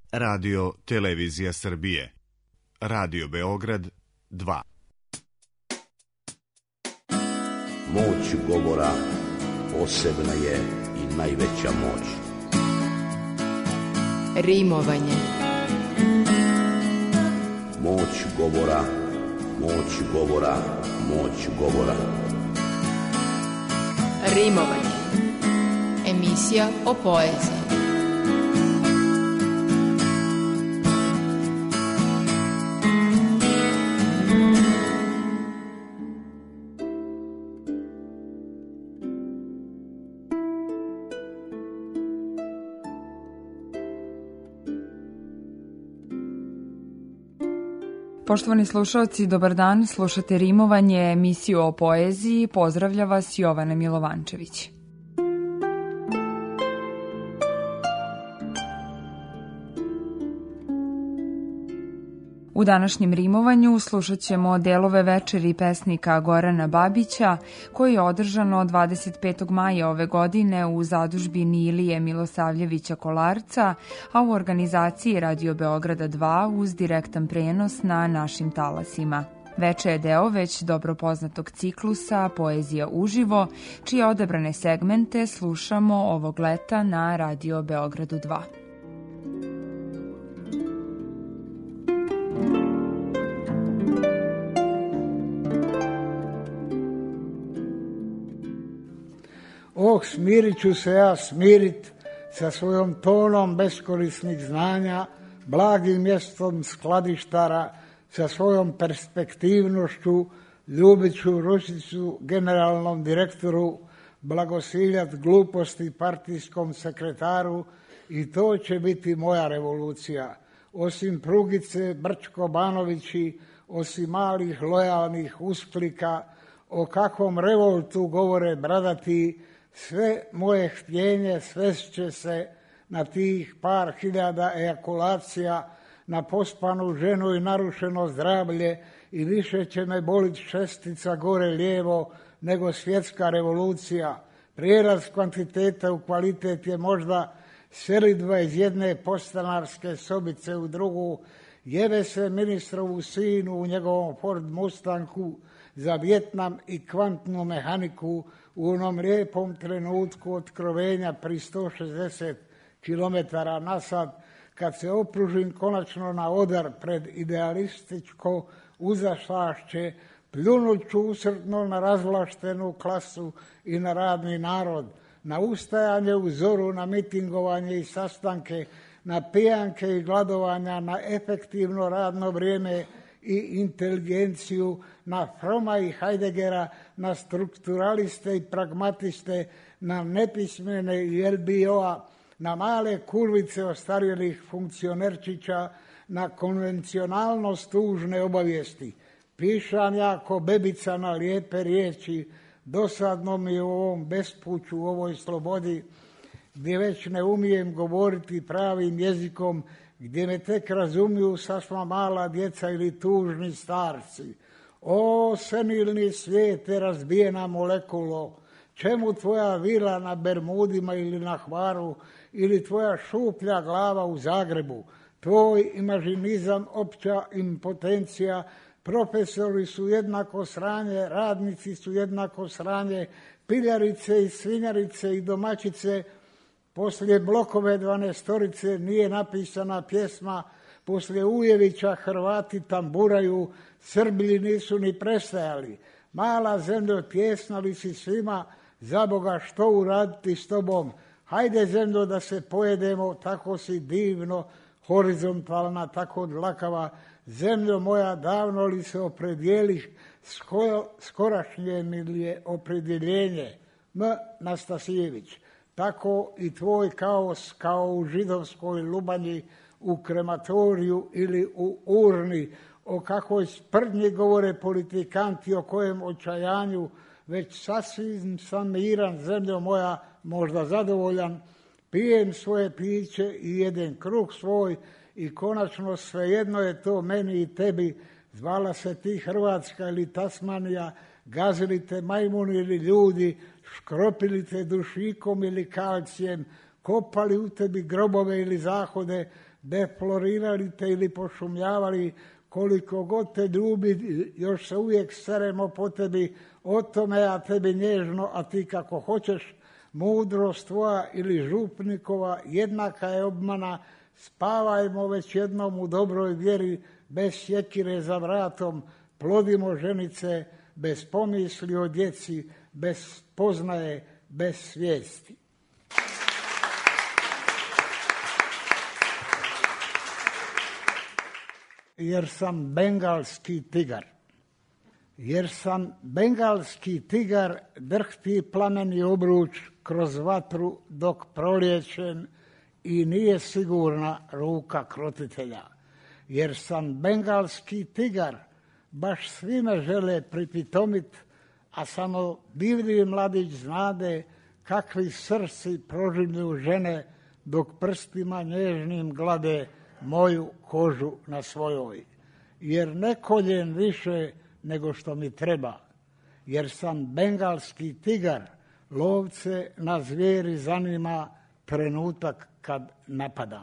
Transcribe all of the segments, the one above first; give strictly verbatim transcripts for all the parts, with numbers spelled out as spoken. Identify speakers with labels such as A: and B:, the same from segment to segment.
A: Radio Televizija Srbije. Radio Beograd dva.
B: Moć govora posebna je i najveća moć.
C: Rimovanje.
B: Moć govora, moć govora, moć govora.
C: Rimovanje. Emisija o poeziji.
D: Poštovani slušalci, dobar dan, slušate Rimovanje, emisiju o poeziji, pozdravlja vas Jovana Milovančević. U današnjem rimovanju slušat ćemo delove večeri pesnika Gorana Babića, koji je održano dvadeset petog maja ove godine u zadužbini Ilije Milosavljevića Kolarca, a u organizaciji Radio Beograda dva uz direktan prenos na našim talasima. Veče je deo već dobro poznatog ciklusa Poezija uživo, čije odabrane segmente slušamo ovog leta na Radio Beogradu dva.
E: Oh, smirit ću se ja smirit sa svojom tonom beskorisnih znanja, blagim mjestom skladištara, sa svojom perspektivnošću, ljubit ću ručicu generalnom direktoru, blagosiljat gluposti partijskom sekretaru i to će biti moja revolucija. Osim Prugice, Brčko, Banovići, osim malih lojalnih usklika, o kakvom revoltu govore bradati, sve moje htjenje svešće se na tih par hiljada ejakulacija, na pospanu ženu i narušeno zdravlje i više će me boliti šestica gore lijevo nego svjetska revolucija. Prijelaz kvantiteta u kvalitet je možda selidba iz jedne podstanarske sobice u drugu, jebe se ministrovu sinu u njegovom Ford Mustangu za Vjetnam i kvantnu mehaniku u onom lijepom trenutku otkrovenja pri sto šezdeset kilometara na sat, kad se opružim konačno na odar pred idealističko uzašlašće, pljunut ću usrdno na razvlaštenu klasu i na radni narod, na ustajanje u zoru, na mitingovanje i sastanke, na pijanke i gladovanja, na efektivno radno vrijeme i inteligenciju, na Froma i Heideggera, na strukturaliste i pragmatiste, na nepismene i el be o-a, na male kurvice ostarjelih funkcionerčića, na konvencionalnost tužne obavijesti. Pišam ja ko bebica na lijepe riječi, dosadno mi u ovom bespuću, u ovoj slobodi, gdje već ne umijem govoriti pravim jezikom, gdje me tek razumiju sasma mala djeca ili tužni starci. O, senilni svijete, razbijena molekulo, čemu tvoja vila na Bermudima ili na Hvaru, ili tvoja šuplja glava u Zagrebu, tvoj imažinizam, opća impotencija, profesori su jednako sranje, radnici su jednako sranje, piljarice i svinjarice i domaćice. Poslije Blokove dvanaestorice nije napisana pjesma, poslije Ujevića Hrvati tamburaju, Srbi nisu ni prestajali. Mala zemljo, tjesna li si svima, za Boga što uraditi s tobom? Hajde zemljo da se pojedemo, tako si divno, horizontalna, tako dlakava. Zemljo moja, davno li se opredijeliš, skorašnje mi je opredjeljenje? M. Nastasijević. Tako i tvoj kaos kao u židovskoj Lubanji, u krematoriju ili u urni, o kakvoj sprdnji govore politikanti, o kojem očajanju, već sasvim sam miran, zemljo moja, možda zadovoljan, pijem svoje piće i jedem kruh svoj i konačno svejedno je to meni i tebi, zvala se ti Hrvatska ili Tasmanija, gazili te majmuni ili ljudi, škropili te dušikom ili kalcijem, kopali u tebi grobove ili zahode, deflorirali te ili pošumljavali, koliko god te ljubi, još se uvijek seremo po tebi, o tome ja tebi nježno, a ti kako hoćeš. Mudrost tvoja ili župnikova jednaka je obmana, spavajmo već jednom u dobroj vjeri, bez sjekire za vratom, plodimo ženice, bez pomisli o djeci, bez poznaje, bez svijesti. Jer sam bengalski tigar. Jer sam bengalski tigar, drhti plameni obruč kroz vatru dok proliječen i nije sigurna ruka krotitelja. Jer sam bengalski tigar, baš svi me žele pripitomit, a samo divlji mladić znade kakvi srci prožimlju žene dok prstima nježnim glade moju kožu na svojoj. Jer ne koljem više nego što mi treba. Jer sam bengalski tigar, lovce na zvijeri zanima trenutak kad napadam.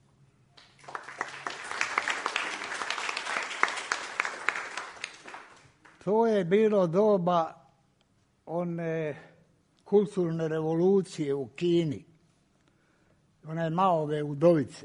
E: To je bilo doba one kulturne revolucije u Kini, one Maove udovice.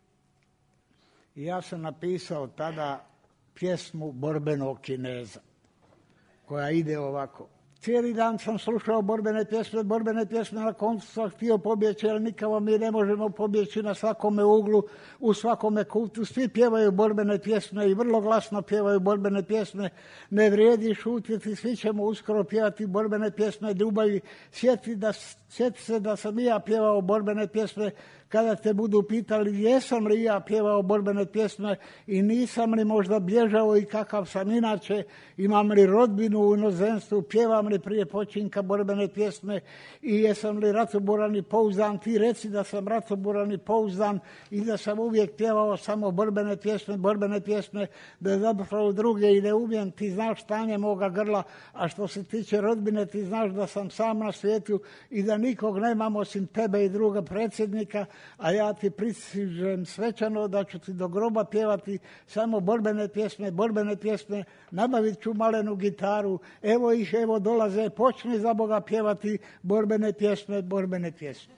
E: I ja sam napisao tada pjesmu Borbenog Kineza, koja ide ovako. Cijeli dan sam slušao borbene pjesme, borbene pjesme, na koncu sam htio pobjeći, ali nikako mi ne možemo pobjeći na svakome uglu, u svakome kutu. Svi pjevaju borbene pjesme i vrlo glasno pjevaju borbene pjesme. Ne vrijedi šutiti, svi ćemo uskoro pjevati borbene pjesme ljubavi. Sjeti, da, sjeti se da sam i ja pjevao borbene pjesme, kada te budu pitali jesam li ja pjevao borbene pjesme i nisam li možda bježao i kakav sam inače, imam li rodbinu u inozemstvu, pjevam li prije počinka borbene pjesme i jesam li ratoboran i pouzdan, ti reci da sam ratoboran i pouzdan i da sam uvijek pjevao samo borbene pjesme, borbene pjesme, da zapravo druge i ne umijem, ti znaš stanje moga grla, a što se tiče rodbine ti znaš da sam sam na svijetu i da nikog nemam osim tebe i druga predsjednika, a ja ti pristižem svečano da ću ti do groba pjevati samo borbene pjesme, borbene pjesme, nabavit ću malenu gitaru, evo ih, evo dolaze, počni za Boga pjevati borbene pjesme, borbene pjesme.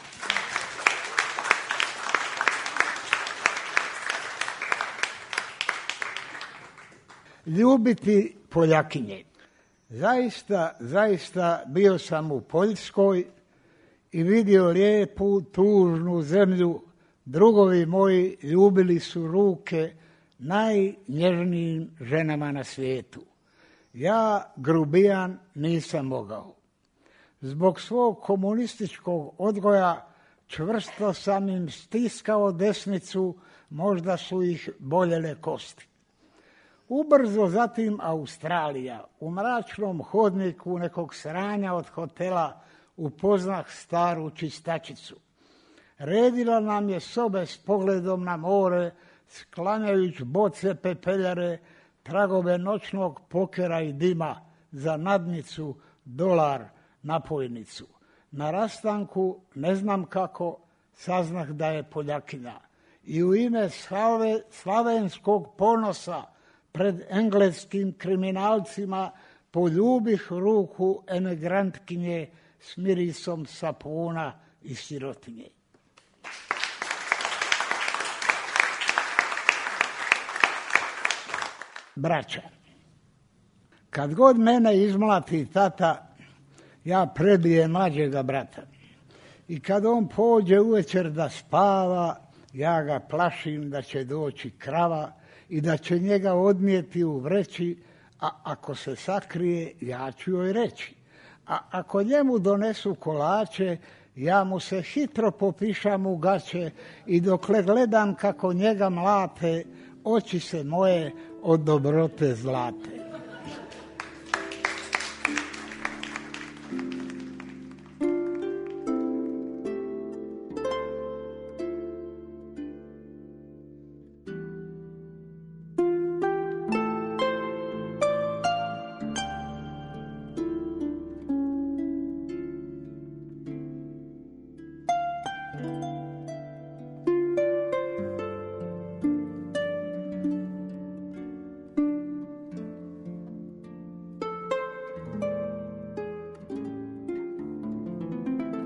E: Ljubiti Poljakinje. Zaista, zaista bio sam u Poljskoj i vidio lijepu, tužnu zemlju. Drugovi moji ljubili su ruke najnježnijim ženama na svijetu. Ja, grubijan, nisam mogao. Zbog svog komunističkog odgoja čvrsto sam im stiskao desnicu, možda su ih boljele kosti. Ubrzo zatim Australija. U mračnom hodniku nekog sranja od hotela upoznah staru čistačicu. Redila nam je sobe s pogledom na more, sklanjajući boce pepeljare, tragove noćnog pokera i dima, za nadnicu, dolar, napojnicu. Na rastanku, ne znam kako, saznah da je Poljakinja. I u ime slave, slavenskog ponosa pred engleskim kriminalcima poljubih ruku emigrantkinje s mirisom sapuna i sirotinje. Braća, kad god mene izmlati tata, ja prebijem mlađega brata. I kad on pođe uvečer da spava, ja ga plašim da će doći krava i da će njega odnijeti u vreći, a ako se sakrije, ja ću joj reći. A ako njemu donesu kolače, ja mu se hitro popišam u gaće i dokle gledam kako njega mlate, oči se moje od dobrote zlate.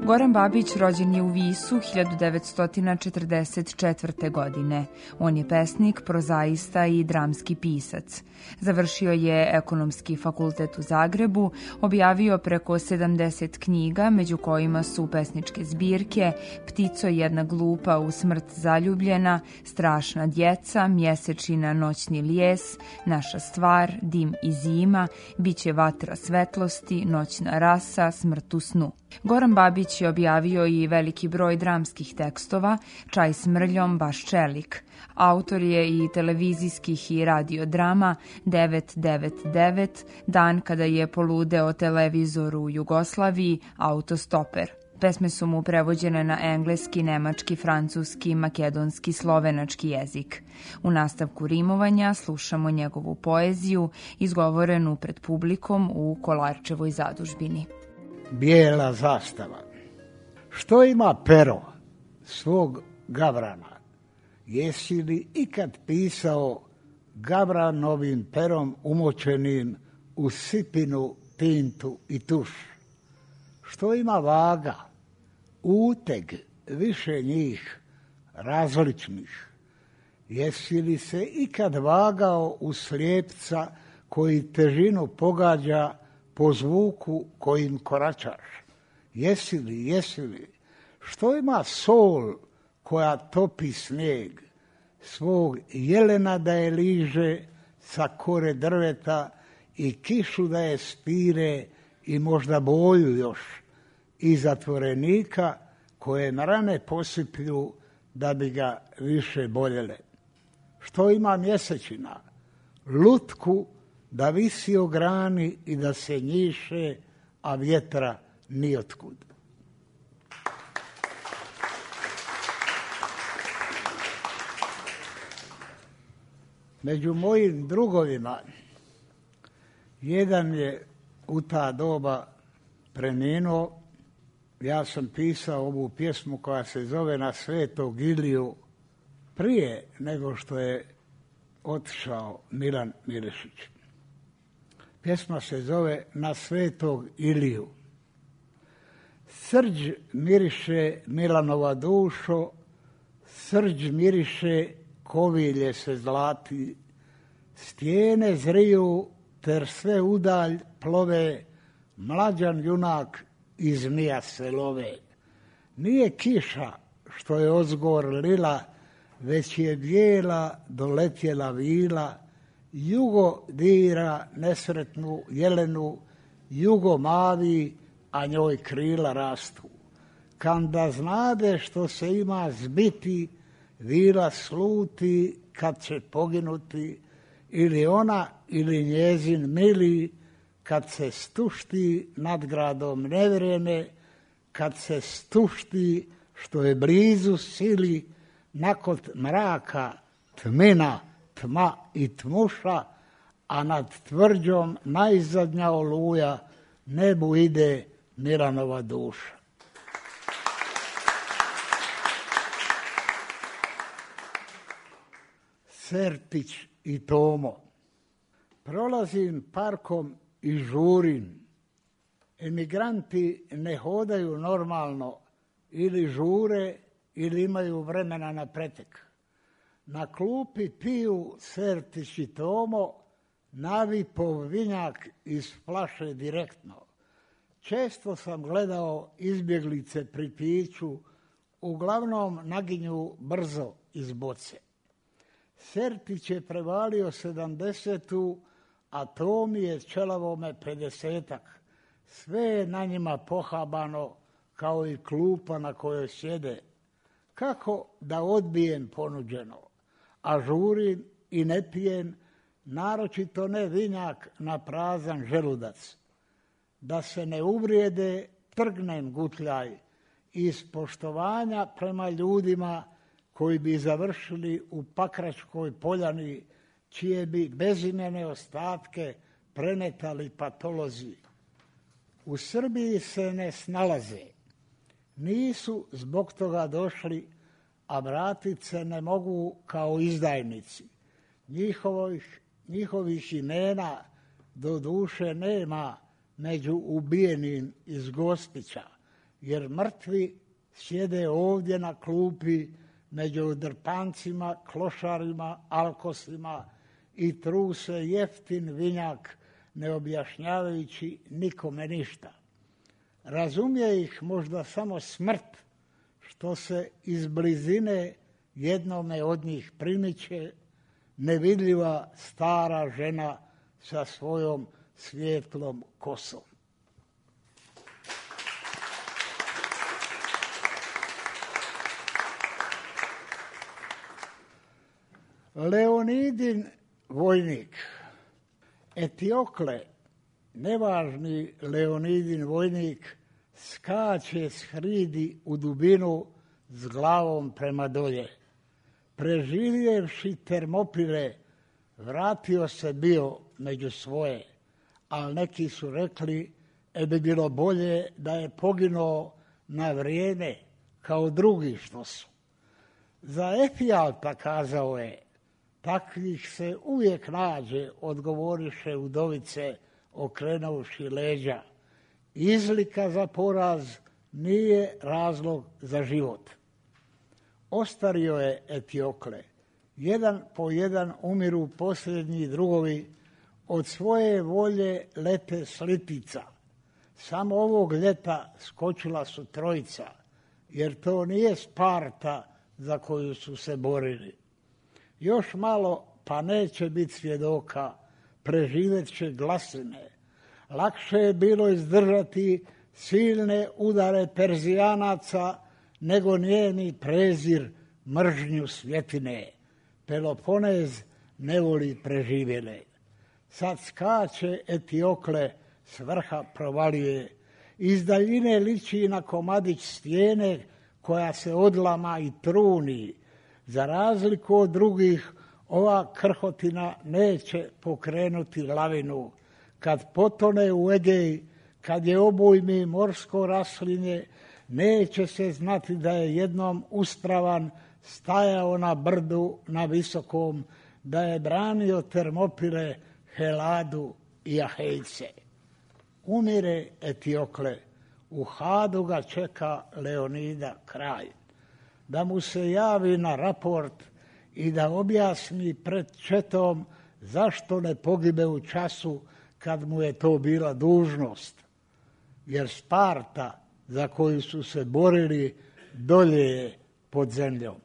D: Goran Babić rođen je u Visu hiljadu devetsto četrdeset četvrte. godine. On je pesnik, prozaista i dramski pisac. Završio je Ekonomski fakultet u Zagrebu, objavio preko sedamdeset knjiga, među kojima su pesničke zbirke Ptico jedna glupa u smrt zaljubljena, Strašna djeca, Mjesečina noćni lijes, Naša stvar, Dim i zima, Biće vatra svetlosti, Noćna rasa, Smrt u snu. Goran Babić je objavio i veliki broj dramskih tekstova, Čaj s mrljom, Baš čelik. Autor je i televizijskih i radio drama devet devet devet, Dan kada je poludeo televizor u Jugoslaviji, Autostoper. Pesme su mu prevođene na engleski, nemački, francuski, makedonski, slovenački jezik. U nastavku rimovanja slušamo njegovu poeziju, izgovorenu pred publikom u Kolarčevoj zadužbini.
E: Bijela zastava. Što ima pero svog gavrana? Jesi li ikad pisao gabranovim perom umočenim u sipinu, tintu i tuš? Što ima vaga, uteg, više njih, različnih? Jesi li se ikad vagao u slijepca koji težinu pogađa po zvuku kojim koračaš? Jesi li, jesi li? Što ima sol koja topi snijeg, svog jelena da je liže sa kore drveta i kišu da je spire i možda boju još, i zatvorenika koje na rane posiplju da bi ga više boljele? Što ima mjesečina? Lutku da visi o grani i da se njiše, a vjetra nijotkud. Među mojim drugovima jedan je u ta doba preminuo. Ja sam pisao ovu pjesmu koja se zove Na svetog Iliju prije nego što je otišao Milan Milešić. Pjesma se zove Na svetog Iliju. Srđ miriše Milanova dušo, srđ miriše kovilje se zlati, stijene zriju ter sve udalj plove, mlađan junak iz zmija se love. Nije kiša što je ozgor lila, već je bijela doletjela vila, jugo dira nesretnu jelenu, jugo mavi, a njoj krila rastu. Kanda znade što se ima zbiti, vila sluti kad će poginuti, ili ona ili njezin mili, kad se stušti nad gradom nevrijeme, kad se stušti što je blizu sili, nakon mraka tmina, tma i tmuša, a nad tvrđom najzadnja oluja, nebu ide Milanova duša. Sertić i Tomo. Prolazim parkom i žurim. Emigranti ne hodaju normalno, ili žure ili imaju vremena na pretek. Na klupi piju Sertić i Tomo, navipov vinjak iz flaše direktno. Često sam gledao izbjeglice pri piću, uglavnom naginju brzo iz boce. Sertić je prevalio sedamdesetu, a Tomi je čelavome pedesetak. Sve je na njima pohabano kao i klupa na kojoj sjede. Kako da odbijem ponuđeno, a žurim i ne pijem, naročito ne vinjak na prazan želudac. Da se ne uvrijede, trgnem gutljaj iz poštovanja prema ljudima koji bi završili u Pakračkoj poljani, čije bi bezimene ostatke prenetali patolozi. U Srbiji se ne snalaze. Nisu zbog toga došli, a vratit se ne mogu kao izdajnici. Njihovih, njihovih imena do duše nema među ubijenim iz Gospića. jer mrtvi sjede ovdje na klupi među drpancima, klošarima, alkosima i truse jeftin vinjak, ne objašnjavajući nikome ništa. Razumije ih možda samo smrt, što se iz blizine jednome od njih primiče, nevidljiva stara žena sa svojom svijetlom kosom. Leonidin vojnik. Etiokle, nevažni Leonidin vojnik, skače s hridi u dubinu s glavom prema dolje. Preživjevši Termopile, vratio se bio među svoje, ali neki su rekli e bi bilo bolje da je poginuo na vrijeme kao drugi što su. Za Efijalta kazao je, takvih se uvijek nađe, odgovoriše udovice okrenuvši leđa. Izlika za poraz nije razlog za život. Ostario je Etiokle. Jedan po jedan umiru posljednji drugovi, od svoje volje lete slitica. Samo ovog ljeta skočila su trojica, jer to nije Sparta za koju su se borili. Još malo pa neće biti svjedoka, preživjet će glasine. Lakše je bilo izdržati silne udare Perzijanaca nego njeni prezir mržnju svjetine. Peloponez ne voli preživjele. Sad skače Etiokle, s vrha provaljuje. Iz daljine liči na komadić stijene koja se odlama i truni. Za razliku od drugih, ova krhotina neće pokrenuti lavinu. Kad potone u Egej, kad je obujmi morsko raslinje, neće se znati da je jednom uspravan stajao na brdu na visokom, da je branio Termopile, Heladu i Ahejce. Umire Etiokle, u Hadu ga čeka Leonida kraj. Da mu se javi na raport i da objasni pred četom zašto ne pogibe u času kad mu je to bila dužnost. Jer Sparta za koju su se borili dolje je pod zemljom.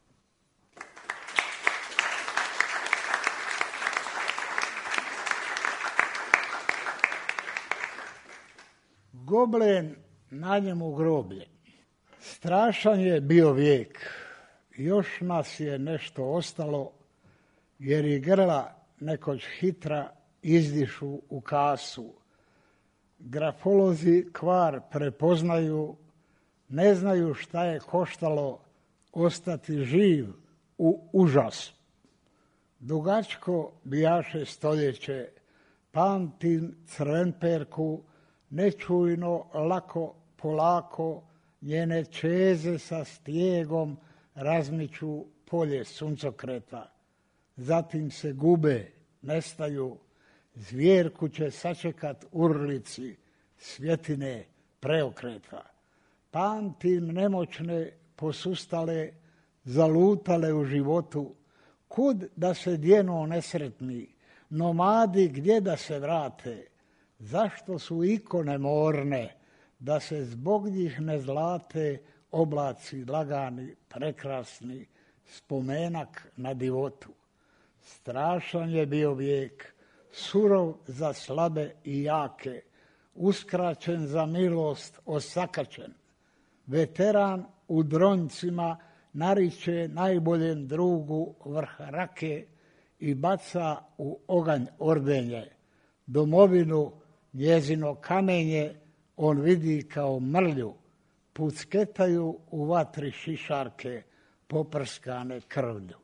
E: Goblen, na njemu groblje. Strašan je bio vijek. Još nas je nešto ostalo, jer i grla nekoć hitra izdišu u kasu. Grafolozi kvar prepoznaju, ne znaju šta je koštalo ostati živ u užasu. Dugačko bijaše stoljeće, pamtim crvenperku, nečujno, lako, polako, njene čeze sa stijegom razmiču polje suncokreta. Zatim se gube, nestaju, zvjerku će sačekat urlici, svjetine preokreta. Pamtim nemoćne, posustale, zalutale u životu, kud da se djeno nesretni, nomadi gdje da se vrate, zašto su ikone morne, da se zbog njih ne zlate oblaci lagani, prekrasni, spomenak na divotu. Strašan je bio vijek, surov za slabe i jake, uskraćen za milost, osakačen. Veteran u dronjcima nariče najboljem drugu vrh rake i baca u oganj ordenje. Domovinu, njezino kamenje, on vidi kao mrlju, pucketaju u vatri šišarke poprskane krvlju.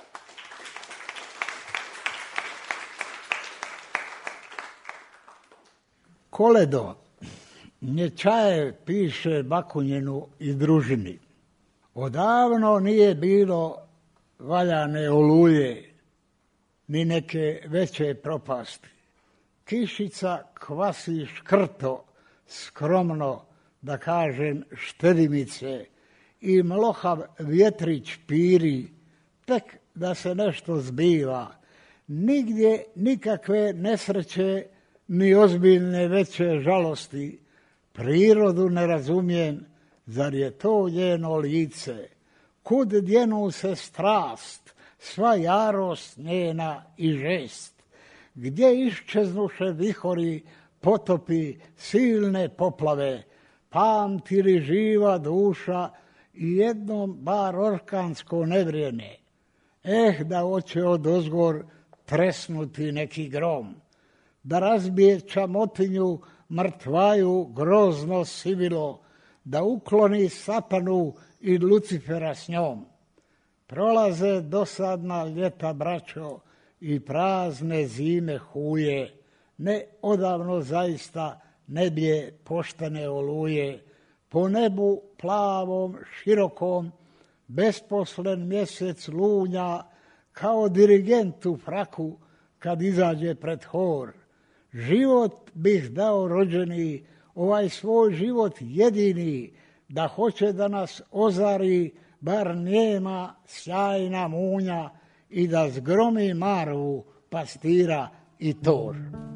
E: Koledo, Nječaje piše Bakunjinu i družini. Odavno nije bilo valjane oluje, ni neke veće propasti. Kišica kvasi škrto, skromno, da kažem, štedimice i mlohav vjetrić piri, tek da se nešto zbiva. Nigdje nikakve nesreće, ni ozbiljne veće žalosti. Prirodu ne razumijem, zar je to njeno lice? Kud djenu se strast, sva jarost njena i žest? Gdje iščeznuše vihori, potopi, silne poplave? Pamti li živa duša i jednom bar orkansko nevrijeme? Eh, da hoće odozgor tresnuti neki grom, da razbije čamotinju mrtvaju grozno sivilo, da ukloni satanu i Lucifera s njom. Prolaze dosadna ljeta, braćo, i prazne zime huje, ne odavno zaista ne bije poštene oluje, po nebu plavom, širokom, besposlen mjesec lunja, kao dirigent u fraku kad izađe pred hor. Život bih dao rođeni, ovaj svoj život jedini, da hoće da nas ozari bar njema sjajna munja i da zgromi Marvu, pastira i tor.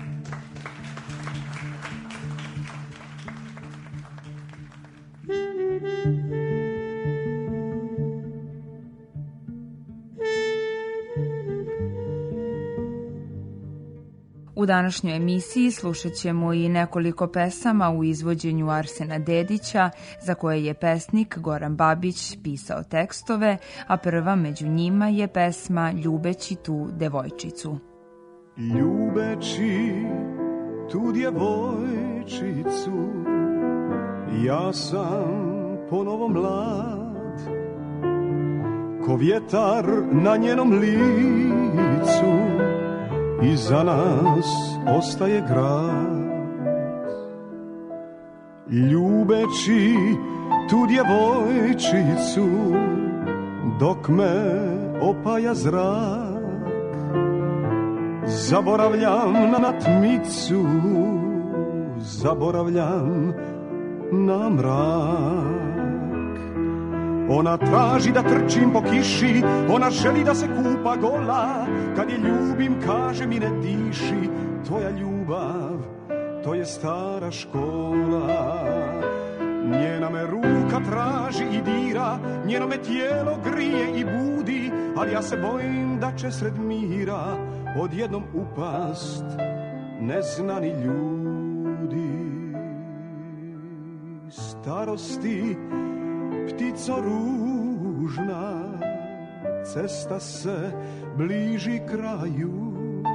D: U današnjoj emisiji slušat ćemo i nekoliko pesama u izvođenju Arsena Dedića, za koje je pesnik Goran Babić pisao tekstove, a prva među njima je pesma Ljubeći tu devojčicu.
F: Ljubeći tu djevojčicu, ja sam ponovo mlad, ko vjetar na njenom licu, iza nas ostaje grad. Ljubeći tu djevojčicu, dok me opaja zrak, zaboravljam na tmicu, zaboravljam na mrak. Ona traži da trčim po kiši, ona želi da se kupa gola, kad je ljubim kaže mi ne diši, tvoja ljubav, to je stara škola. Njena me ruka traži i dira, njeno me tijelo grije i budi, ali ja se bojim da će sred mira odjednom upast neznani ljudi. Starosti ptico ružna, cesta se bliži kraju,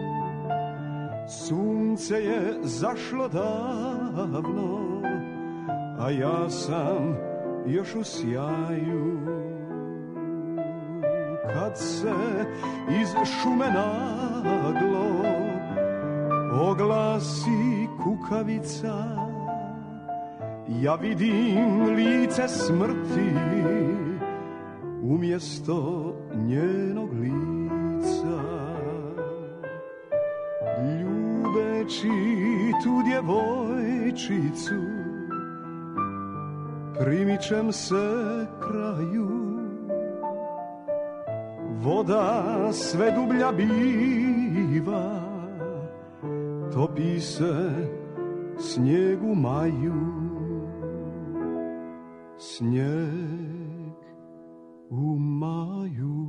F: sunce je zašlo davno, a ja sam još u sjaju. Kad se iz šume naglo oglasi kukavica, ja vidim lice smrti umjesto njenog lica. Ljubeći tu djevojčicu, primičem se kraju, voda sve dublja biva, topi se snijeg u maju. Snijeg u maju.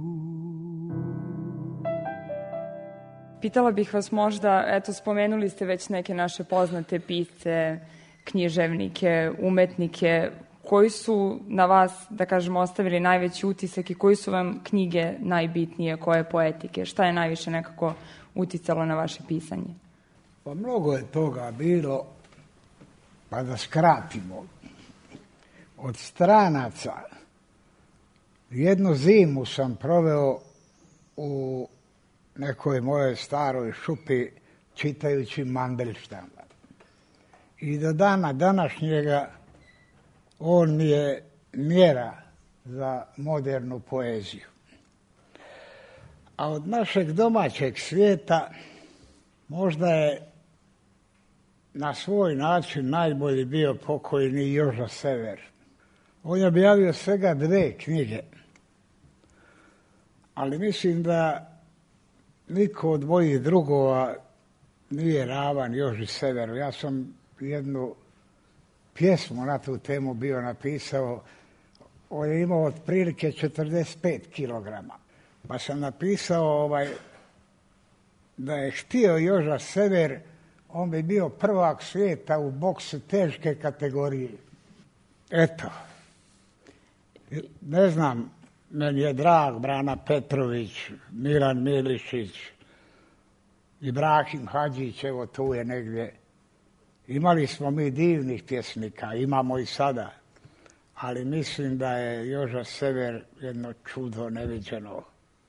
D: Pitala bih vas možda, eto spomenuli ste već neke naše poznate pisce, književnike, umetnike, koji su na vas, da kažemo, ostavili najveći utisak i koji su vam knjige najbitnije, koje poetike? Šta je najviše nekako uticalo na vaše pisanje?
E: Pa mnogo je toga bilo, pa da skratimo. Od stranaca jednu zimu sam proveo u nekoj mojoj staroj šupi čitajući Mandelštama. I do dana današnjega on mi je mjera za modernu poeziju. A od našeg domaćeg svijeta možda je na svoj način najbolji bio pokojni Joža Sever. On je objavio svega dve knjige, ali mislim da niko od mojih drugova nije ravan Joži Severu. Ja sam jednu pjesmu na tu temu bio napisao. On je imao otprilike četrdeset pet kilograma. Pa sam napisao ovaj, da je htio Joža Sever, on bi bio prvak svijeta u boksu teške kategorije. Eto. Ne znam, meni je drag Brana Petrović, Milan Milišić, Ibrahim Hadžić, evo tu je negdje. Imali smo mi divnih pjesnika, imamo i sada, ali mislim da je Joža Sever jedno čudo neviđeno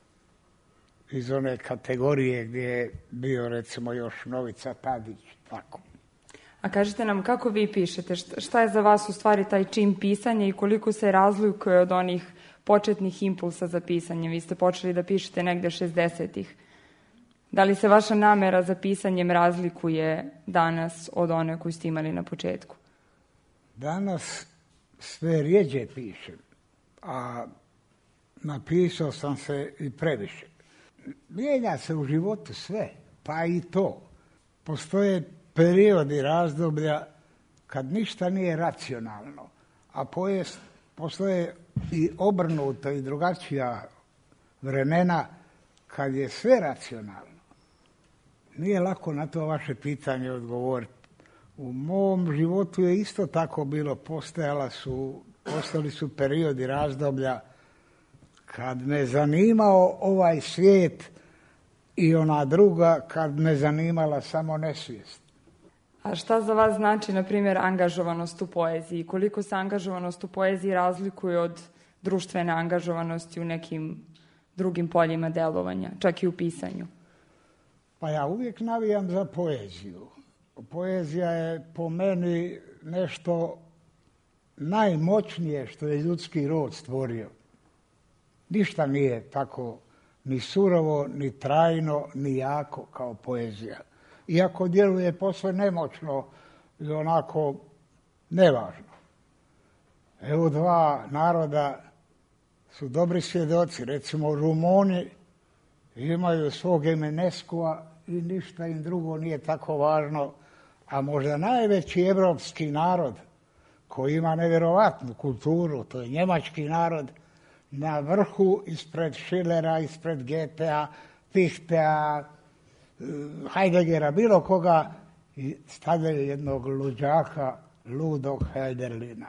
E: iz one kategorije gdje je bio recimo još Novica Tadić, tako.
D: A kažite nam kako vi pišete, šta je za vas u stvari taj čin pisanja i koliko se razlikuje od onih početnih impulsa za pisanje? Vi ste počeli da pišete negde šezdesetih. Da li se vaša namera za pisanjem razlikuje danas od one koju ste imali na početku?
E: Danas sve rijeđe pišem, a napisao sam se i previše. Mijenja se u životu sve, pa i to. Postoje periodi razdoblja kad ništa nije racionalno, a pojest, postoje i obrnuto i drugačija vremena kad je sve racionalno. Nije lako na to vaše pitanje odgovoriti. U mom životu je isto tako bilo, postojala su, postali su periodi razdoblja kad me zanimao ovaj svijet i ona druga kad me zanimala samo nesvijest.
D: A šta za vas znači, na primjer, angažovanost u poeziji? Koliko se angažovanost u poeziji razlikuje od društvene angažovanosti u nekim drugim poljima delovanja, čak i u pisanju?
E: Pa ja uvijek navijam za poeziju. Poezija je po meni nešto najmoćnije što je ljudski rod stvorio. Ništa nije tako ni surovo, ni trajno, ni jako kao poezija. Iako djeluje posve nemoćno i onako nevažno. Evo dva naroda su dobri svjedoci. Recimo Rumuni imaju svog Emeneskua i ništa im drugo nije tako važno. A možda najveći evropski narod koji ima nevjerovatnu kulturu, to je njemački narod, na vrhu ispred Schillera, ispred Goethea, Fichtea, Heideggera, bilo koga, i stavljaju jednog luđaka, ludog Hölderlina.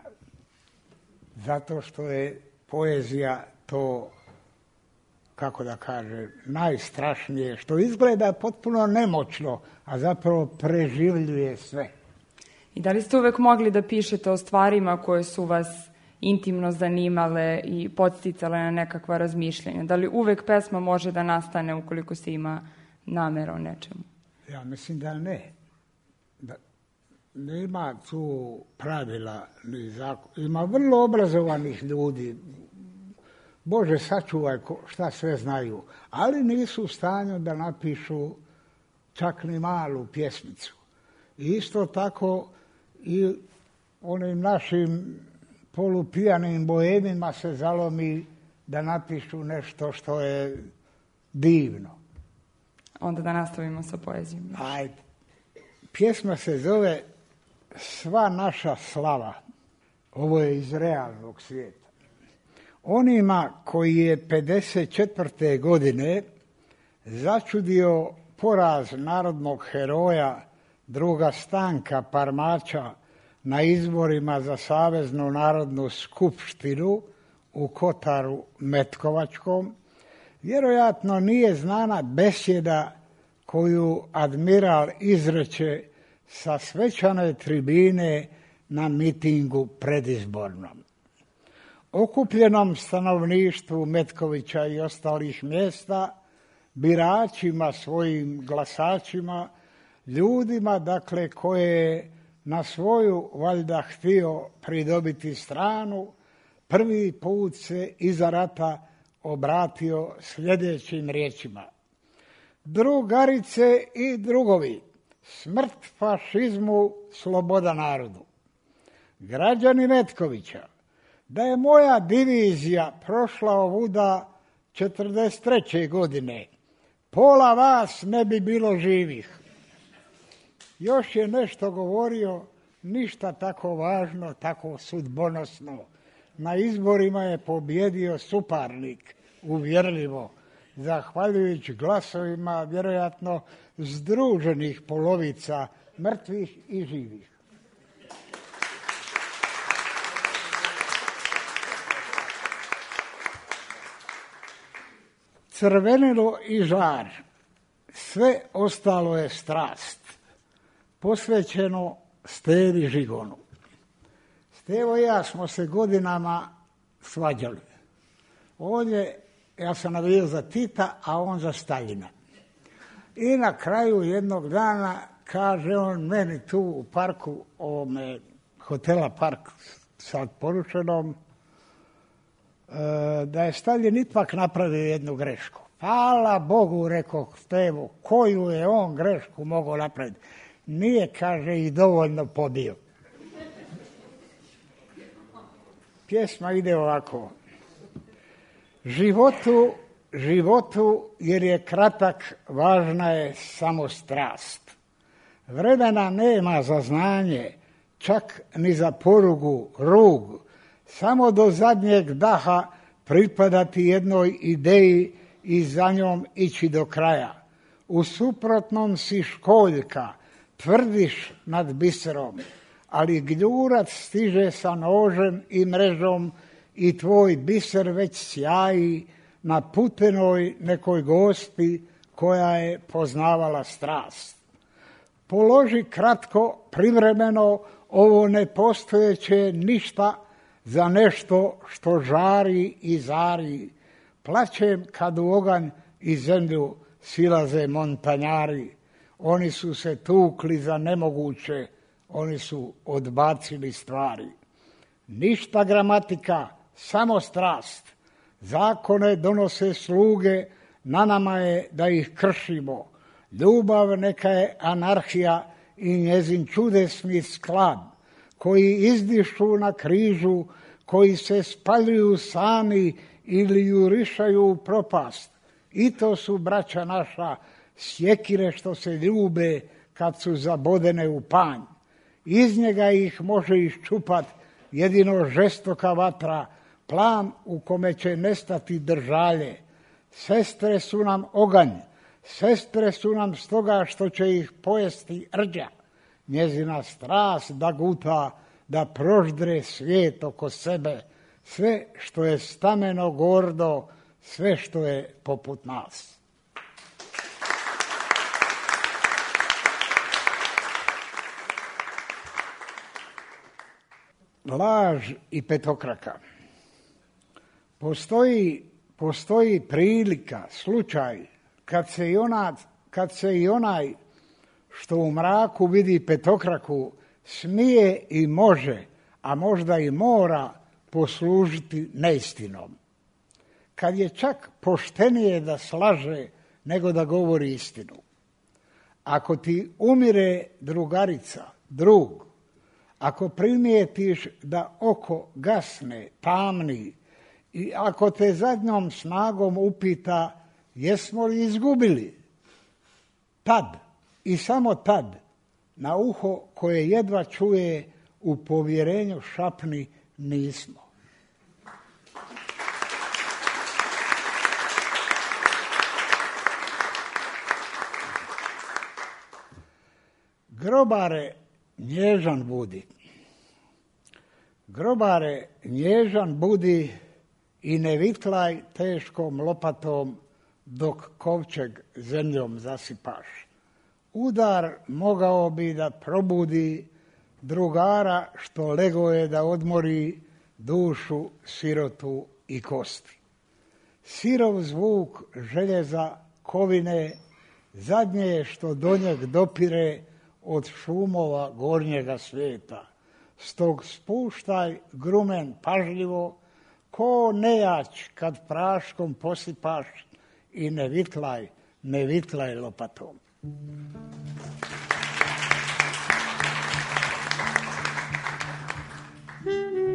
E: Zato što je poezija to, kako da kažem, najstrašnije, što izgleda potpuno nemoćno, a zapravo preživljuje sve.
D: I da li ste uvek mogli da pišete o stvarima koje su vas intimno zanimale i podsticale na nekakva razmišljanja? Da li uvek pesma može da nastane ukoliko se ima namera o nečemu?
E: Ja mislim da ne. Da nema tu pravila ni zakon. Ima vrlo obrazovanih ljudi. Bože, sačuvaj šta sve znaju. Ali nisu u stanju da napišu čak ni malu pjesmicu. I isto tako i onim našim polupijanim bohemima se zalomi da napišu nešto što je divno.
D: Onda da nastavimo sa poezijom.
E: Ajde. Pjesma se zove Sva naša slava. Ovo je iz realnog svijeta. Onima koji je pedeset četvrte godine začudio poraz narodnog heroja druga Stanka Parmača na izborima za Saveznu narodnu skupštinu u Kotaru Metkovačkom, vjerojatno nije znana besjeda koju admiral izreče sa svečane tribine na mitingu predizbornom. Okupljenom stanovništvu Metkovića i ostalih mjesta, biračima, svojim glasačima, ljudima, dakle, koje je na svoju valjda htio pridobiti stranu, prvi put se iza rata obratio sljedećim riječima. Drugarice i drugovi, Smrt fašizmu, sloboda narodu. Građani Metkovića, da je moja divizija prošla ovuda četrdeset treće godine, pola vas ne bi bilo živih. Još je nešto govorio, ništa tako važno, tako sudbonosno. Na izborima je pobjedio suparnik, uvjerljivo, zahvaljujući glasovima vjerojatno združenih polovica mrtvih i živih. Crvenilo i žar, sve ostalo je strast, posvećeno Stevi Žigonu. Stevo i ja smo se godinama svađali. Ovdje ja sam navijao za Tita, a on za Staljina. I na kraju jednog dana kaže on meni tu u parku, ovome hotela Park sad poručenom, da je Staljin ipak napravio jednu grešku. Hvala Bogu, rekao Stevo, koju je on grešku mogao napraviti. Nije, kaže, i dovoljno pobio. Pjesma ide ovako. Životu, životu, jer je kratak, važna je samo strast. Vremena nema za znanje, čak ni za porugu, rug. Samo do zadnjeg daha pripadati jednoj ideji i za njom ići do kraja. U suprotnom si školjka, tvrdiš nad biserom, ali gljurac stiže sa nožem i mrežom i tvoj biser već sjaji na putenoj nekoj gospi koja je poznavala strast. Položi kratko, privremeno, ovo nepostojeće ništa za nešto što žari i zari. Plaćem kad u oganj i zemlju silaze montanjari. Oni su se tukli za nemoguće, oni su odbacili stvari. Ništa gramatika, samo strast. Zakone donose sluge, na nama je da ih kršimo. Ljubav neka je anarhija i njezin čudesni sklad, koji izdišu na križu, koji se spaljuju sami ili jurišaju u propast. I to su, braća naša, sjekire što se ljube kad su zabodene u panj. Iz njega ih može iščupat jedino žestoka vatra, plan u kome će nestati držalje. Sestre su nam oganj, sestre su nam stoga što će ih pojesti rđa. Njezina strast da guta, da proždre svijet oko sebe, sve što je stameno gordo, sve što je poput nas. Laž i petokraka. Postoji, postoji prilika, slučaj, kad se i ona, kad se i onaj što u mraku vidi petokraku smije i može, a možda i mora poslužiti neistinom. Kad je čak poštenije da slaže nego da govori istinu. Ako ti umire drugarica, drug, ako primijetiš da oko gasne, tamni, i ako te zadnjom snagom upita jesmo li izgubili, tad i samo tad na uho koje jedva čuje u povjerenju šapni nismo. Grobare, nježan budi. Grobare, nježan budi i ne vitlaj teškom lopatom dok kovčeg zemljom zasipaš. Udar mogao bi da probudi drugara što lego je da odmori dušu, sirotu i kosti. Sirov zvuk željeza, kovine, zadnje je što do njeg dopire od šumova gornjega svijeta. Stog spuštaj grumen pažljivo, ko nejać kad praškom posipaš i ne vitlaj, ne vitlaj lopatom.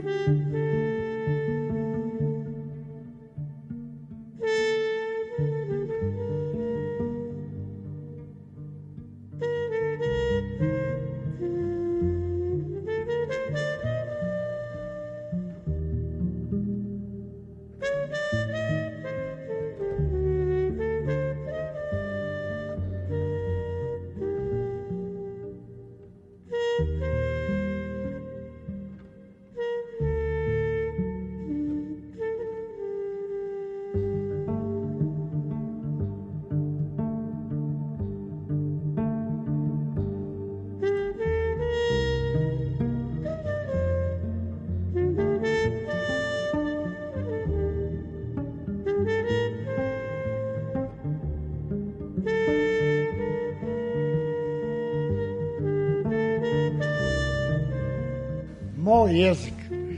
E: Moj jezik.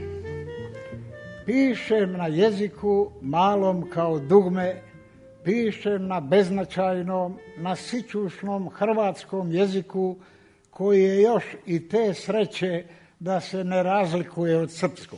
E: Pišem na jeziku malom kao dugme, pišem na beznačajnom, na sićušnom hrvatskom jeziku koji je još i te sreće da se ne razlikuje od srpskog.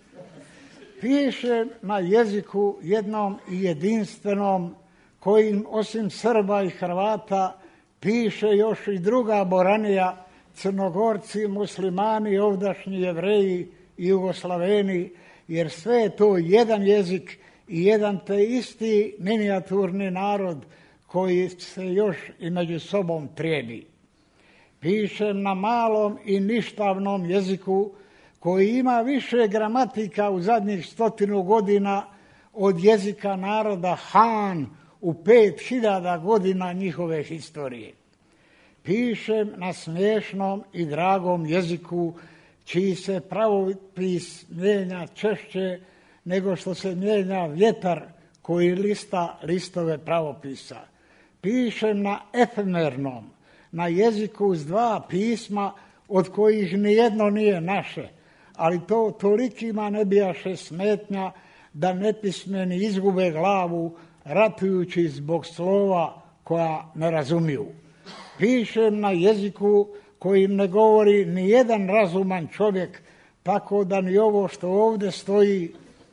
E: Pišem na jeziku jednom i jedinstvenom kojim osim Srba i Hrvata piše još i druga boranija, Crnogorci, muslimani, ovdašnji Jevreji i Jugoslaveni, jer sve je to jedan jezik i jedan te isti minijaturni narod koji se još i među sobom trijedi. Pišem na malom i ništavnom jeziku koji ima više gramatika u zadnjih stotinu godina od jezika naroda Han u pet hiljada godina njihove historije. Pišem na smiješnom i dragom jeziku čiji se pravopis mijenja češće nego što se mijenja vjetar koji lista listove pravopisa. Pišem na efemernom, na jeziku s dva pisma od kojih nijedno nije naše, ali to tolikima ne bijaše smetnja da nepismeni izgube glavu ratujući zbog slova koja ne razumiju. Pišem na jeziku kojim ne govori ni jedan razuman čovjek, tako da ni ovo što ovdje stoji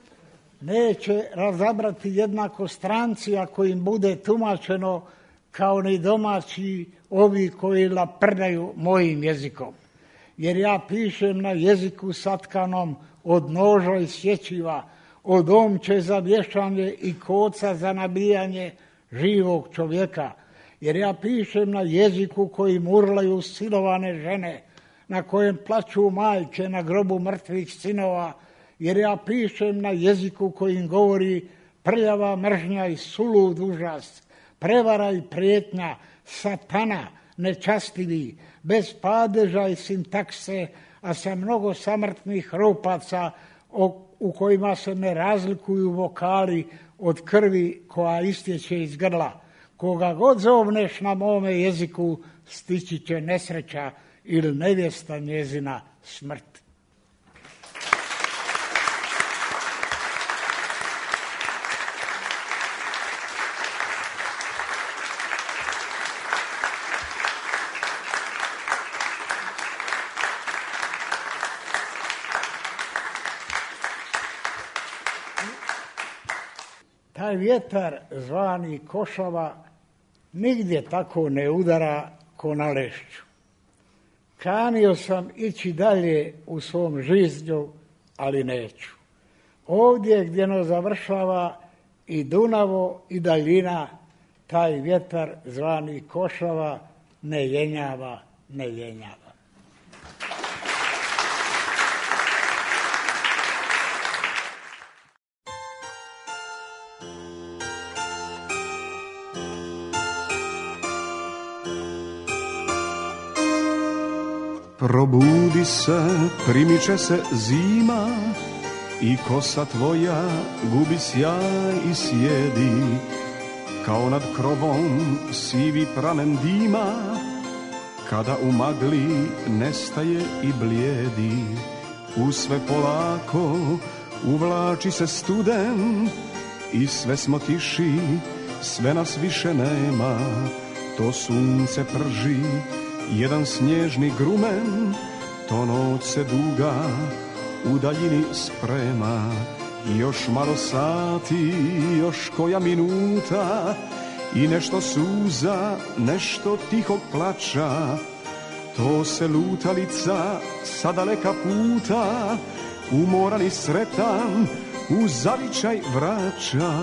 E: neće razabrati jednako stranci ako im bude tumačeno kao ni domaći ovi koji laprdaju mojim jezikom. Jer ja pišem na jeziku satkanom od noža i sječiva, od omče za vješanje i koca za nabijanje živog čovjeka. Jer ja pišem na jeziku kojim urlaju silovane žene, na kojem plaću majke na grobu mrtvih sinova, jer ja pišem na jeziku kojim govori prljava mržnja i sulud užas, prevara i prijetnja, satana, nečastivi, bez padeža i sintakse, a sa mnogo samrtnih ropaca u kojima se ne razlikuju vokali od krvi koja istječe iz grla. Koga god zovneš na mome jeziku, stići će nesreća ili nevjesta njezina smrt. Taj vjetar zvani Košava nigdje tako ne udara ko na Lešću. Kanio sam ići dalje u svom žižnju, ali neću. Ovdje gdje no završava i Dunavo i daljina, taj vjetar zvani Košava ne jenjava, ne jenjava.
F: Probudi se, primiče se zima i kosa tvoja gubi sjaj i sjedi, kao nad krovom sivi pramen dima, kada u magli nestaje i blijedi. U sve polako uvlači se studen i sve smo tiši, sve nas više nema. To sunce prži jedan snježni grumen, to noć se duga u daljini sprema. I još malo sati, još koja minuta, i nešto suza, nešto tihog plača. To se lutalica sa daleka puta, umoran i sretan, u zavičaj vraća.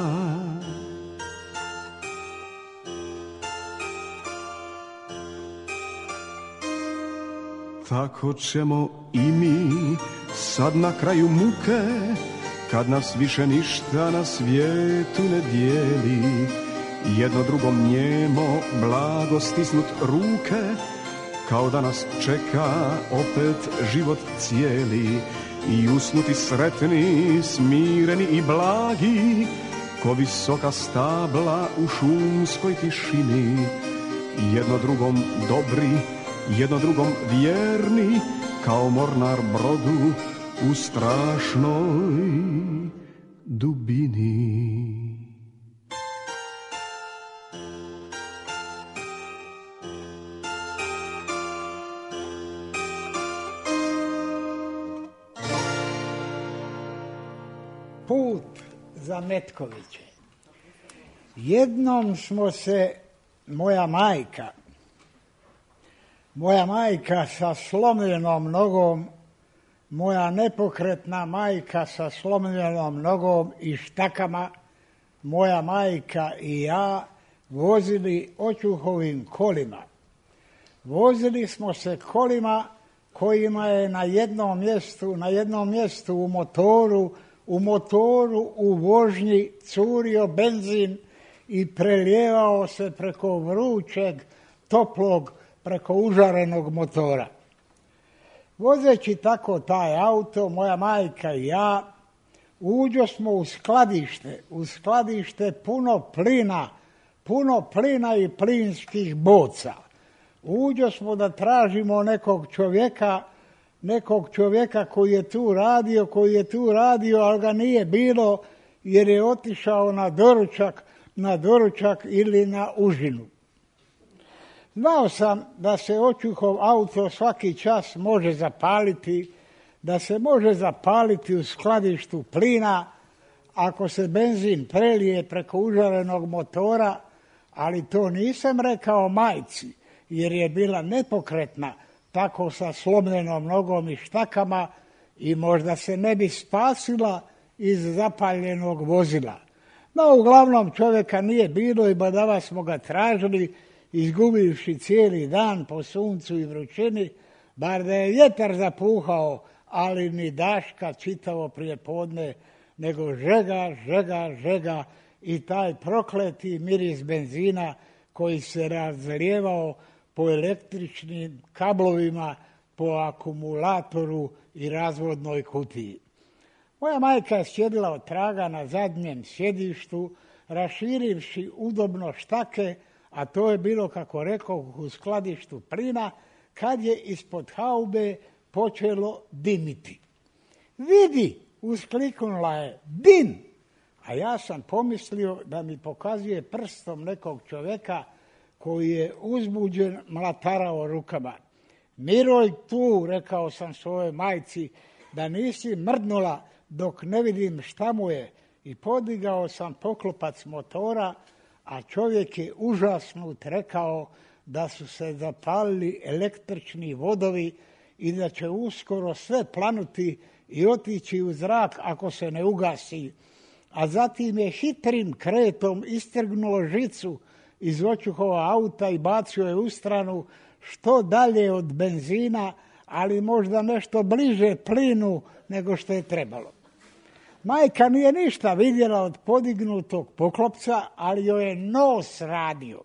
F: Tako ćemo i mi sad na kraju muke, kad nas više ništa na svijetu ne dijeli, jedno drugom njemo blago stisnut ruke, kao da nas čeka opet život cijeli, i usnuti sretni, smireni i blagi, ko visoka stabla u šumskoj tišini, jedno drugom dobri, jedno drugom vjerni, kao mornar brodu u strašnoj dubini.
E: Put za Metkoviće. Jednom smo se, moja majka, moja majka sa slomljenom nogom, moja nepokretna majka sa slomljenom nogom i štakama, moja majka i ja vozili očuhovim kolima. Vozili smo se kolima kojima je na jednom mjestu, na jednom mjestu u motoru, u motoru u vožnji curio benzin i prelijevao se preko vrućeg, toplog, preko užarenog motora. Vozeći tako taj auto, moja majka i ja, uđo smo u skladište, u skladište puno plina, puno plina i plinskih boca. Uđo smo da tražimo nekog čovjeka, nekog čovjeka koji je tu radio, koji je tu radio, ali ga nije bilo jer je otišao na doručak, na doručak ili na užinu. Znao sam da se očuhov auto svaki čas može zapaliti, da se može zapaliti u skladištu plina ako se benzin prelije preko užarenog motora, ali to nisam rekao majci jer je bila nepokretna, tako sa slomljenom nogom i štakama i možda se ne bi spasila iz zapaljenog vozila. No, uglavnom čovjeka nije bilo i badava smo ga tražili, izgubivši cijeli dan po suncu i vrućini, bar da je vjetar zapuhao, ali ni daška čitavo prije podne, nego žega, žega, žega i taj prokleti miris benzina koji se razlijevao po električnim kablovima, po akumulatoru i razvodnoj kutiji. Moja majka je sjedila od traga na zadnjem sjedištu, raširivši udobno štake, a to je bilo, kako rekoh, u skladištu plina, kad je ispod haube počelo dimiti. Vidi, uskliknula je, dim! A ja sam pomislio da mi pokazuje prstom nekog čovjeka koji je uzbuđen mlatarao rukama. Miroj tu, rekao sam svojoj majci, da nisi mrdnula dok ne vidim šta mu je, i podigao sam poklopac motora, a čovjek je užasnut rekao da su se zapalili električni vodovi i da će uskoro sve planuti i otići u zrak ako se ne ugasi. A zatim je hitrim kretom istrgnuo žicu iz očuhova auta i bacio je u stranu što dalje od benzina, ali možda nešto bliže plinu nego što je trebalo. Majka nije ništa vidjela od podignutog poklopca, ali joj je nos radio.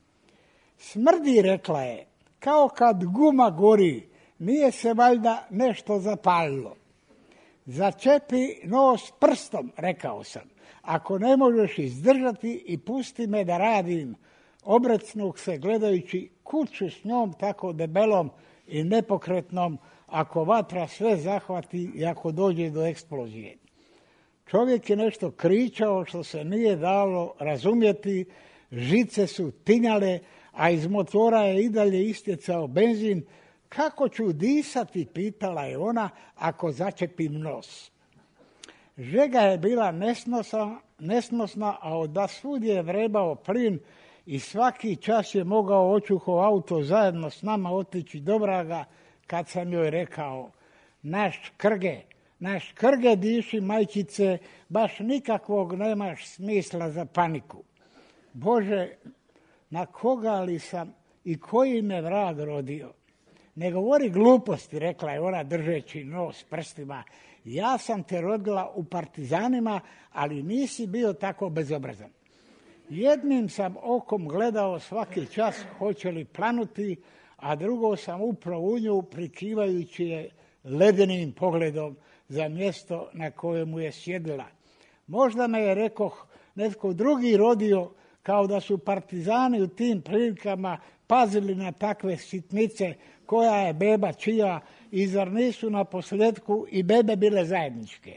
E: Smrdi, rekla je, kao kad guma gori, nije se valjda nešto zapalilo. Začepi nos prstom, rekao sam, ako ne možeš izdržati i pusti me da radim. Obrecnuh se gledajući kuću s njom tako debelom i nepokretnom, ako vatra sve zahvati i ako dođe do eksplozije. Čovjek je nešto kričao što se nije dalo razumjeti, žice su tinjale, a iz motora je i dalje istjecao benzin, Kako ću disati, pitala je ona, ako začepim nos. Žega je bila nesnosna, nesnosna a od svud je vrebao plin i svaki čas je mogao očuhov auto zajedno s nama otići do vraga, kad sam joj rekao, naš Krge, naš Krge diši majčice, baš nikakvog nemaš smisla za paniku. Bože, na koga li sam i koji me vrag rodio? Ne govori gluposti, rekla je ona držeći nos prstima. Ja sam te rodila u partizanima, ali nisi bio tako bezobrazan. Jednim sam okom gledao svaki čas hoće li planuti, a drugo sam upravo u nju prikivajući je ledenim pogledom za mjesto na kojemu je sjedila. Možda me je, rekoh, netko drugi rodio, kao da su partizani u tim prilikama pazili na takve sitnice, koja je beba čija, i zar nisu na posljedku i bebe bile zajedničke.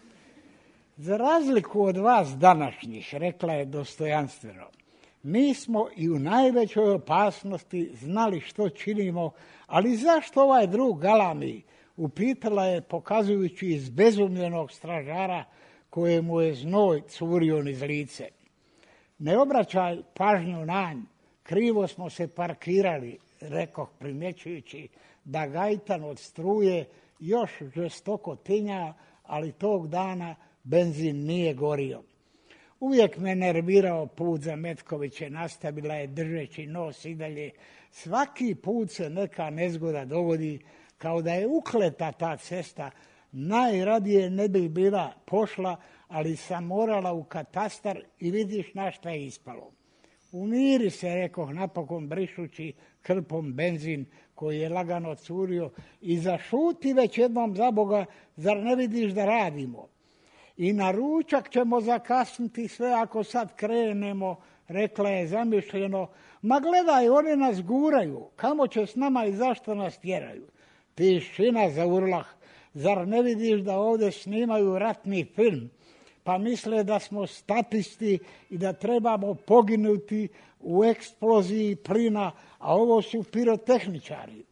E: Za razliku od vas današnjih, rekla je dostojanstveno, mi smo i u najvećoj opasnosti znali što činimo, ali zašto ovaj drug galami, upitala je pokazujući iz bezumljenog stražara kojemu je znoj curio niz lice. Ne obraćaj pažnju na nj, krivo smo se parkirali, rekoh primjećujući da gajtan od struje još žestoko tinja, ali tog dana benzin nije gorio. Uvijek me nervirao put za Metkoviće, nastavila je držeći nos i dalje. Svaki put se neka nezgoda dogodi, kao da je ukleta ta cesta. Najradije ne bih bila pošla, ali sam morala u katastar i vidiš na šta je ispalo. Umiri se, rekoh napokon brišući krpom benzin koji je lagano curio, i zašuti već jednom za Boga, zar ne vidiš da radimo? I na ručak ćemo zakasniti sve ako sad krenemo, rekla je zamišljeno. Ma gledaj, oni nas guraju, kamo će s nama i zašto nas tjeraju? Tišina, zaurlah, zar ne vidiš da ovdje snimaju ratni film? Pa misle da smo statisti i da trebamo poginuti u eksploziji plina, a ovo su pirotehničari.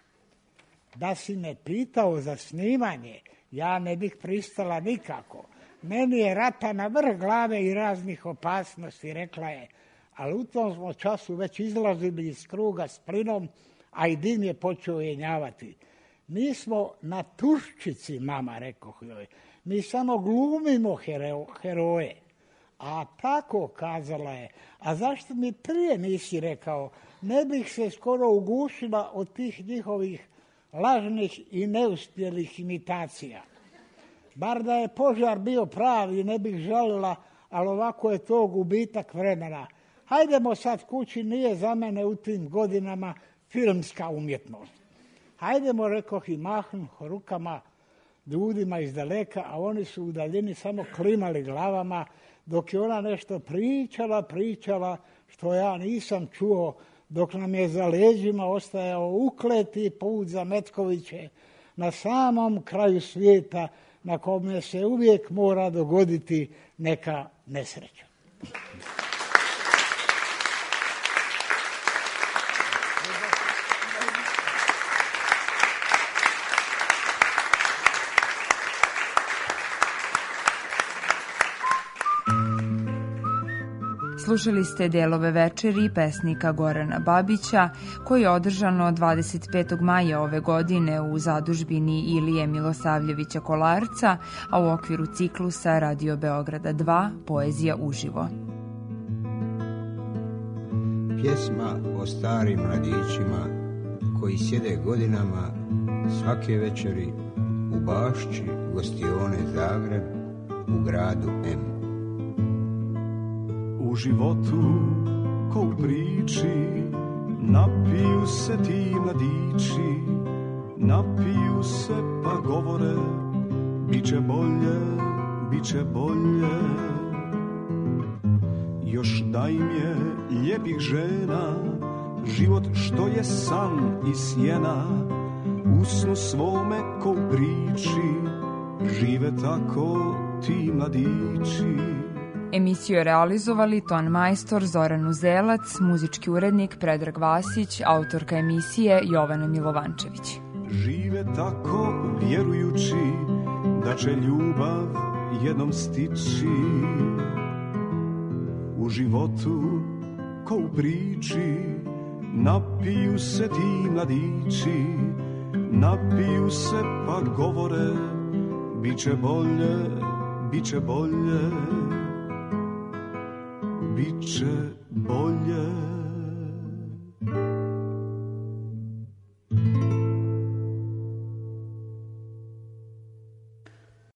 E: Da si me pitao za snimanje, ja ne bih pristala nikako. Meni je rata na vrh glave i raznih opasnosti, rekla je, ali u tom smo času već izlazili iz kruga s plinom, a i dim je počeo jenjavati. Mi smo na tuščici, mama, rekoh joj. Mi samo glumimo hero, heroje. A tako, kazala je, a zašto mi prije nisi rekao? Ne bih se skoro ugušila od tih njihovih lažnih i neuspjelih imitacija. Bar da je požar bio pravi, ne bih žalila, ali ovako je to gubitak vremena. Hajdemo sad kući, nije za mene u tim godinama filmska umjetnost. Hajdemo, rekoh i mahnuh rukama ljudima iz daleka, a oni su u daljini samo klimali glavama, dok je ona nešto pričala, pričala, što ja nisam čuo, dok nam je za leđima ostajao ukleti put za Metkoviće, na samom kraju svijeta, na kome se uvijek mora dogoditi neka nesreća.
D: Slušali ste delove večeri pesnika Gorana Babića, koji je održano dvadeset petog maja ove godine u zadužbini Ilije Milosavljevića Kolarca, a u okviru ciklusa Radio Beograda dva, Poezija uživo.
G: Pjesma o starim mladićima koji sjede godinama svake večeri u bašči gostione Zagreb u gradu M.
F: U životu, ko u priči, napiju se ti mladići, napiju se pa govore, biće bolje, biće bolje. Još da im je lijepih žena, život što je san i sjena, u snu svome ko u priči, žive tako ti mladići.
D: Emisiju je realizovali ton majstor Zoran Uzelac, muzički urednik Predrag Vasić, autorka emisije Jovana Milovančević.
F: Žive tako vjerujući da će ljubav jednom stići, u životu ko u priči, napiju se ti mladići, napiju se pa govore, biće bolje, biće bolje, biće bolje.